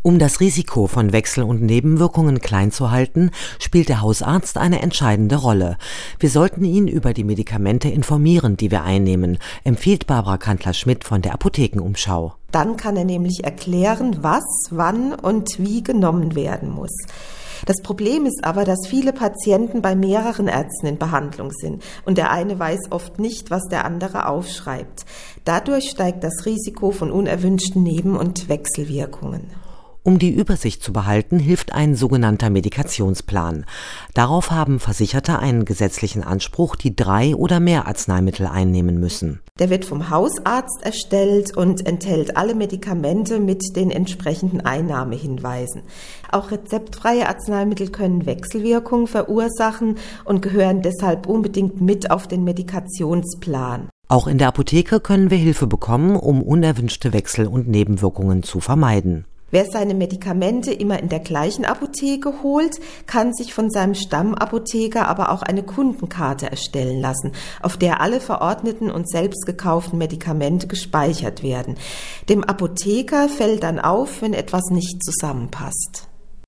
Um das Risiko von Wechsel- und Nebenwirkungen klein zu halten, spielt der Hausarzt eine entscheidende Rolle. Wir sollten ihn über die Medikamente informieren, die wir einnehmen, empfiehlt Barbara Kantler-Schmidt von der Apothekenumschau. Dann kann er nämlich erklären, was, wann und wie genommen werden muss. Das Problem ist aber, dass viele Patienten bei mehreren Ärzten in Behandlung sind und der eine weiß oft nicht, was der andere aufschreibt. Dadurch steigt das Risiko von unerwünschten Neben- und Wechselwirkungen. Um die Übersicht zu behalten, hilft ein sogenannter Medikationsplan. Darauf haben Versicherte einen gesetzlichen Anspruch, die 3 oder mehr Arzneimittel einnehmen müssen. Der wird vom Hausarzt erstellt und enthält alle Medikamente mit den entsprechenden Einnahmehinweisen. Auch rezeptfreie Arzneimittel können Wechselwirkungen verursachen und gehören deshalb unbedingt mit auf den Medikationsplan. Auch in der Apotheke können wir Hilfe bekommen, um unerwünschte Wechsel- und Nebenwirkungen zu vermeiden. Wer seine Medikamente immer in der gleichen Apotheke holt, kann sich von seinem Stammapotheker aber auch eine Kundenkarte erstellen lassen, auf der alle verordneten und selbst gekauften Medikamente gespeichert werden. Dem Apotheker fällt dann auf, wenn etwas nicht zusammenpasst.